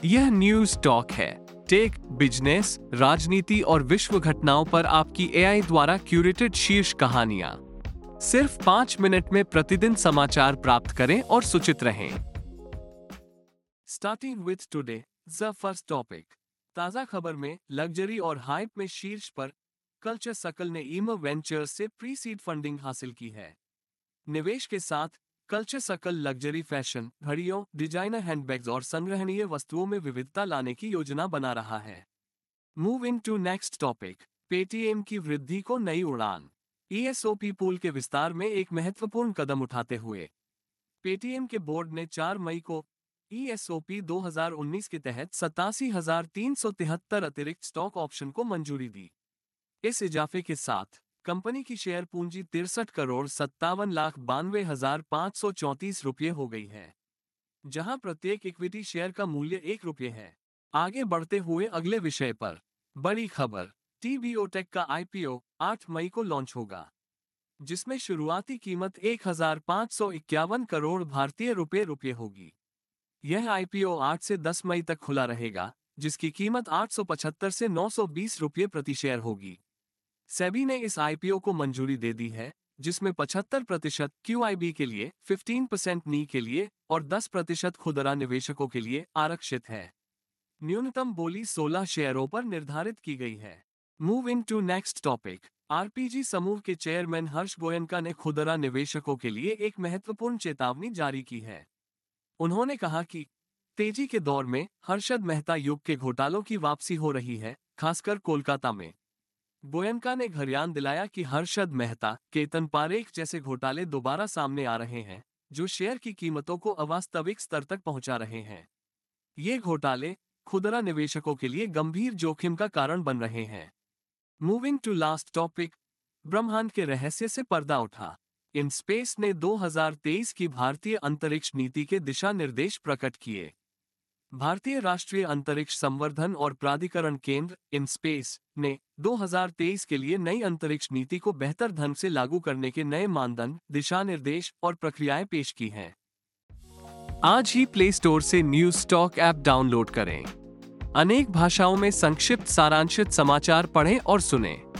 यह news talk है। Tech, business, राजनीति और विश्व घटनाओं पर आपकी एआई द्वारा क्यूरेटेड शीर्ष कहानियां। सिर्फ 5 मिनट में प्रतिदिन समाचार प्राप्त करें और सूचित रहें। Starting with today the first topic. ताजा खबर में लग्जरी और हाइप में शीर्ष पर कल्चर सर्कल ने ईमर वेंचर्स से प्री सीड फंडिंग हासिल की है। निवेश के साथ कल्चर सर्कल लग्जरी फैशन, घड़ियों, डिजाइनर हैंडबैग्स और संग्रहणीय वस्तुओं में विविधता लाने की योजना बना रहा है। Move in to next topic. Paytm की वृद्धि को नई उड़ान। ईएसओपी पूल के विस्तार में एक महत्वपूर्ण कदम उठाते हुए पेटीएम के बोर्ड ने 4 मई को ईएसओपी 2019 के तहत 87,373 अतिरिक्त स्टॉक ऑप्शन को मंजूरी दी। इस इजाफे के साथ कंपनी की शेयर पूंजी 63,57,92,534 रुपये हो गई है, जहां प्रत्येक इक्विटी शेयर का मूल्य 1 रुपये है। आगे बढ़ते हुए अगले विषय पर बड़ी खबर। टीबीओटेक का आईपीओ 8 मई को लॉन्च होगा, जिसमें शुरुआती कीमत 1,551 करोड़ भारतीय रुपये होगी। यह आईपीओ 8 से 10 मई तक खुला रहेगा, जिसकी कीमत 875 से 920 रुपये प्रति शेयर होगी। सेबी ने इस आईपीओ को मंजूरी दे दी है, जिसमें 75% क्यूआईबी के लिए, 15% नी के लिए और 10% खुदरा निवेशकों के लिए आरक्षित है। न्यूनतम बोली 16 शेयरों पर निर्धारित की गई है। Move in to next topic. RPG समूह के चेयरमैन हर्ष गोयनका ने खुदरा निवेशकों के लिए एक महत्वपूर्ण चेतावनी जारी की है। उन्होंने कहा कि तेजी के दौर में हर्षद मेहता युग के घोटालों की वापसी हो रही है, खासकर कोलकाता में। गोयनका ने घरियान दिलाया कि हर्षद मेहता, केतन पारेख जैसे घोटाले दोबारा सामने आ रहे हैं, जो शेयर की कीमतों को अवास्तविक स्तर तक पहुंचा रहे हैं। ये घोटाले खुदरा निवेशकों के लिए गंभीर जोखिम का कारण बन रहे हैं। Moving to last topic. ब्रह्मांड के रहस्य से पर्दा उठा। इन स्पेस ने 2023 की भारतीय अंतरिक्ष नीति के दिशा निर्देश प्रकट किए। भारतीय राष्ट्रीय अंतरिक्ष संवर्धन और प्राधिकरण केंद्र इन स्पेस ने 2023 के लिए नई अंतरिक्ष नीति को बेहतर ढंग से लागू करने के नए मानदंड, दिशा निर्देश और प्रक्रियाएं पेश की हैं। आज ही प्ले स्टोर से न्यूज टॉक ऐप डाउनलोड करें। अनेक भाषाओं में संक्षिप्त सारांशित समाचार पढ़ें और सुनें।